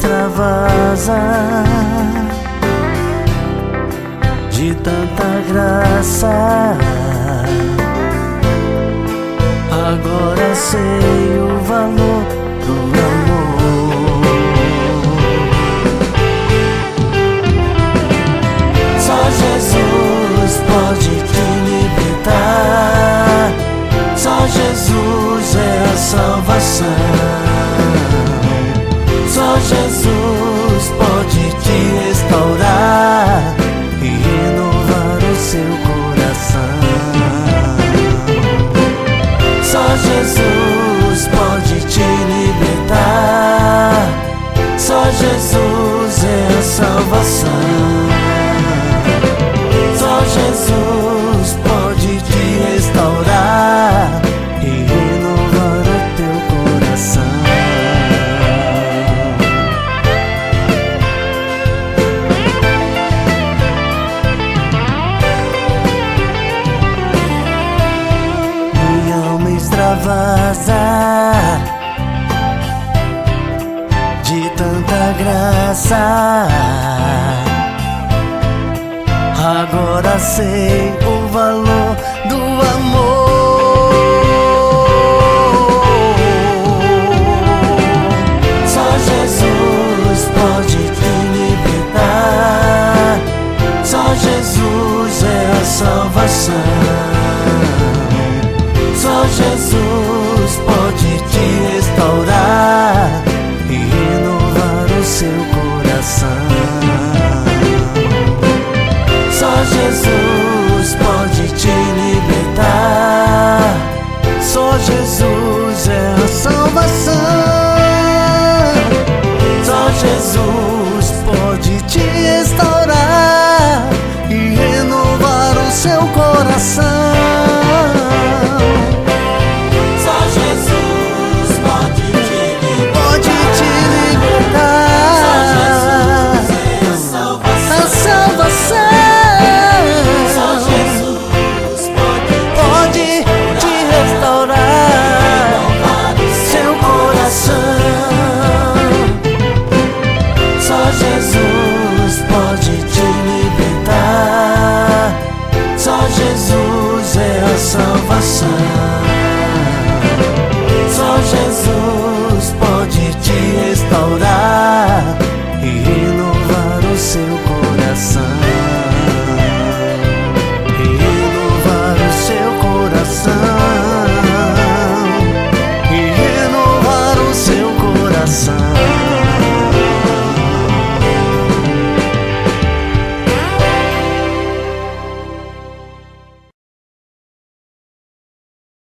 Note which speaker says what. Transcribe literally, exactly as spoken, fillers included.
Speaker 1: extravasa de tanta graça. Agora sei o valor do amor. Só Jesus pode te libertar. Só Jesus é a salvação. Só Jesus pode te restaurar e renovar o seu coração. Só Jesus pode te libertar. Só Jesus é a salvação. Só Jesus pode te restaurar e renovar o teu coração. Extravasa de tanta graça. Agora sei o valor do amor. Só Jesus pode te libertar. Só Jesus é a salvação. Só Jesus pode te restaurar e renovar o seu coração. Só Jesus pode te libertar. Só Jesus é a salvação. Só Jesus pode te restaurar e renovar o seu coração. Jesus pode te libertar. Só Jesus é a salvação.